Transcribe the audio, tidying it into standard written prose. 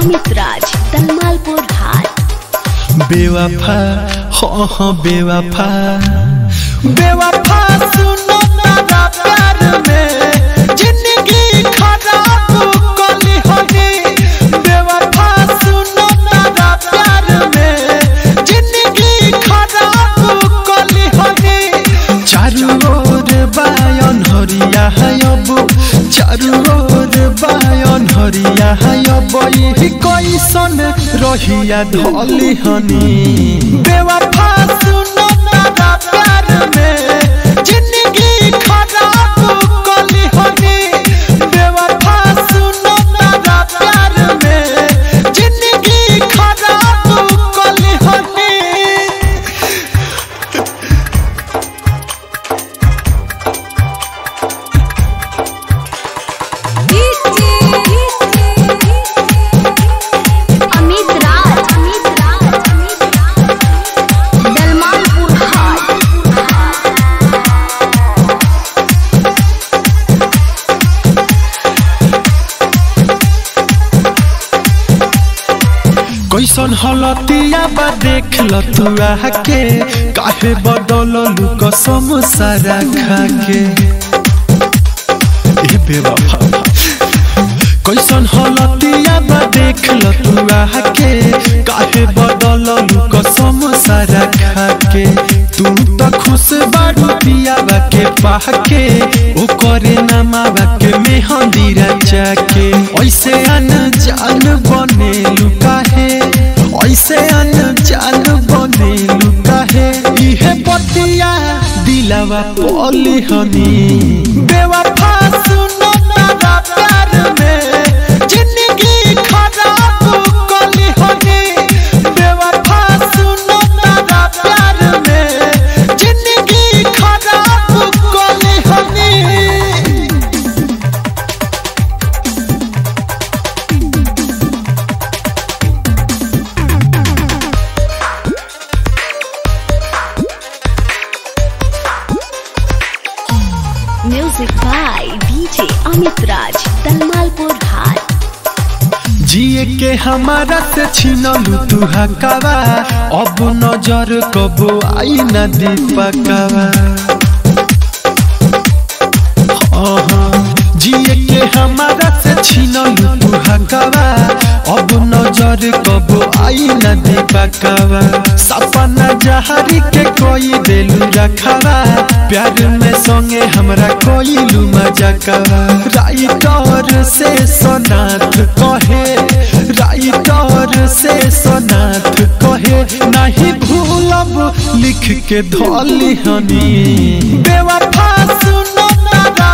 अमित राज दलमालपुर हाट। बेवफा हो बेवफा बेवफा सुनो तारा प्यार में जिंदगी खराब कली होनी। बेवफा सुनो तारा प्यार में जिंदगी खराब कली होनी। चारों ओर बायन हरिया है अब, चारों ओर बायन हरिया है अब, यही कैसन रहिया ढली हनी। बेवफा सुनो तारा प्यार में जिंदगी खराब कली हनी। बेवफा सुनो तारा प्यार में जिंदगी खराब कली हनी। कैसन हलतिया बा देख ल तू आके, काहे बदललू कसम सारा खाके। ए बेवफा कैसन हलतिया बा देख ल तू आके, काहे बदललू कसम सारा खाके। तू तो खुश बारू पियावा के पाके, ओ करे नामावा के मेहंदी रचा के। ऐसे अनजान बनेलू काहे, ऐसे अनजान बनेलू काहे, इहे बतिया दिलवा पली हनी। बेवफा सुनो तारा प्यार में जिंदगी खराब कली हनी। बेवफा सुनो तारा प्यार में जिंदगी खराब कली हनी। Music by DJ Amit Raj Dalmalpur हाट। जिए के हमारा से छीनलू तू हकावा, अब नजर कबो आई न दीपकवा। जिए के हमारा से छीनलू तू हकावा, अब नजर कबो आई न दीपकवा। सपना जहरी के कोई देलू रखवा, प्यार में संगे हमरा कोइलू मजाकवा। राइटर से सोनाथ कहे, राइटर से सोनाथ कहे, नहीं भूलब लिख के धली हनी। बेवफा सुनो तारा